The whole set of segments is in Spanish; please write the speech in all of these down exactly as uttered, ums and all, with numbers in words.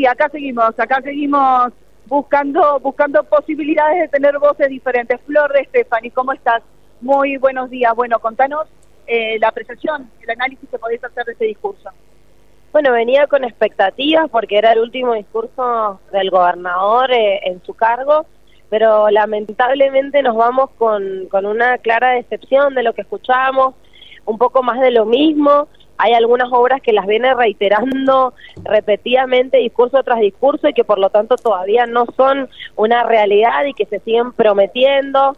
sí, acá seguimos, acá seguimos buscando buscando posibilidades de tener voces diferentes. Flor de Estefani, ¿cómo estás? Muy buenos días. Bueno, contanos eh, la apreciación, el análisis que podés hacer de ese discurso. Bueno, venía con expectativas porque era el último discurso del gobernador eh, en su cargo, pero lamentablemente nos vamos con, con una clara decepción de lo que escuchamos, un poco más de lo mismo. Hay algunas obras que las viene reiterando repetidamente, discurso tras discurso, y que por lo tanto todavía no son una realidad y que se siguen prometiendo,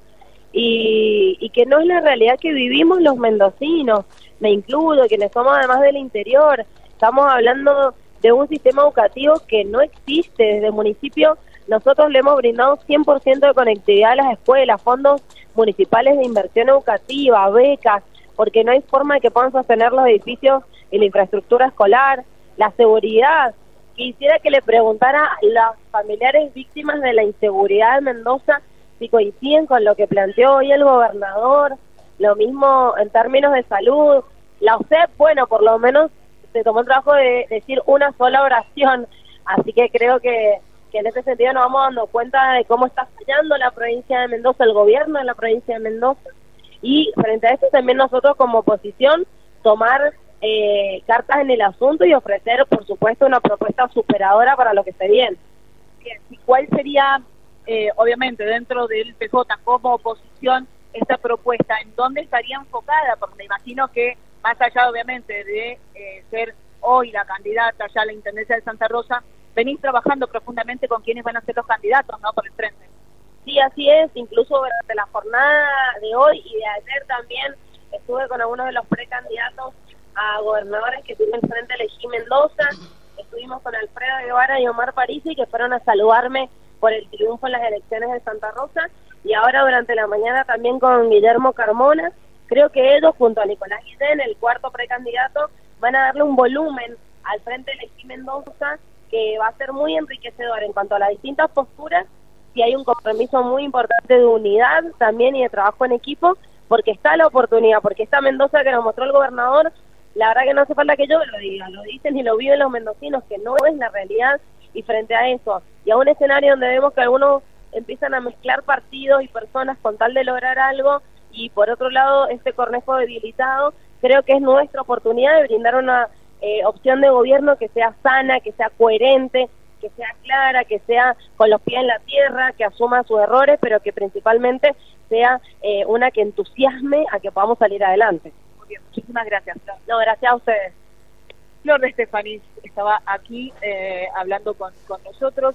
y, y que no es la realidad que vivimos los mendocinos, me incluyo, quienes somos además del interior. Estamos hablando de un sistema educativo que no existe. Desde el municipio nosotros le hemos brindado cien por ciento de conectividad a las escuelas, fondos municipales de inversión educativa, becas, porque no hay forma de que puedan sostener los edificios y la infraestructura escolar, la seguridad. Quisiera que le preguntara a los familiares víctimas de la inseguridad de Mendoza si coinciden con lo que planteó hoy el gobernador, lo mismo en términos de salud. La U C E P, bueno, por lo menos se tomó el trabajo de decir una sola oración, así que creo que, que en ese sentido nos vamos dando cuenta de cómo está fallando la provincia de Mendoza, el gobierno de la provincia de Mendoza, y frente a esto también nosotros como oposición tomar eh, cartas en el asunto y ofrecer, por supuesto, una propuesta superadora para lo que se viene. Bien, ¿y cuál sería, eh, obviamente, dentro del P J como oposición, esta propuesta? ¿En dónde estaría enfocada? Porque me imagino que más allá obviamente de eh, ser hoy la candidata ya a la Intendencia de Santa Rosa, venís trabajando profundamente con quienes van a ser los candidatos, ¿no?, por el frente. Sí, así es, incluso durante la jornada de hoy y de ayer también estuve con algunos de los precandidatos a gobernadores que tienen frente Elegí Mendoza. Estuvimos con Alfredo Guevara y Omar Parisi, que fueron a saludarme por el triunfo en las elecciones de Santa Rosa, y ahora durante la mañana también con Guillermo Carmona. Creo que ellos, junto a Nicolás Guillén, el cuarto precandidato, van a darle un volumen al Frente Elegí Mendoza que va a ser muy enriquecedor en cuanto a las distintas posturas. Si hay un compromiso muy importante de unidad también y de trabajo en equipo, porque está la oportunidad, porque esta Mendoza que nos mostró el gobernador, la verdad que no hace falta que yo lo diga, lo dicen y lo viven los mendocinos, que no es la realidad, y frente a eso, y a un escenario donde vemos que algunos empiezan a mezclar partidos y personas con tal de lograr algo, y por otro lado este cornejo debilitado, creo que es nuestra oportunidad de brindar una eh, opción de gobierno que sea sana, que sea coherente, que sea clara, que sea con los pies en la tierra, que asuma sus errores, pero que principalmente sea eh, una que entusiasme a que podamos salir adelante. Muy bien, muchísimas gracias, Flor. No, gracias a ustedes. Flor de Estefani estaba aquí eh, hablando con, con nosotros.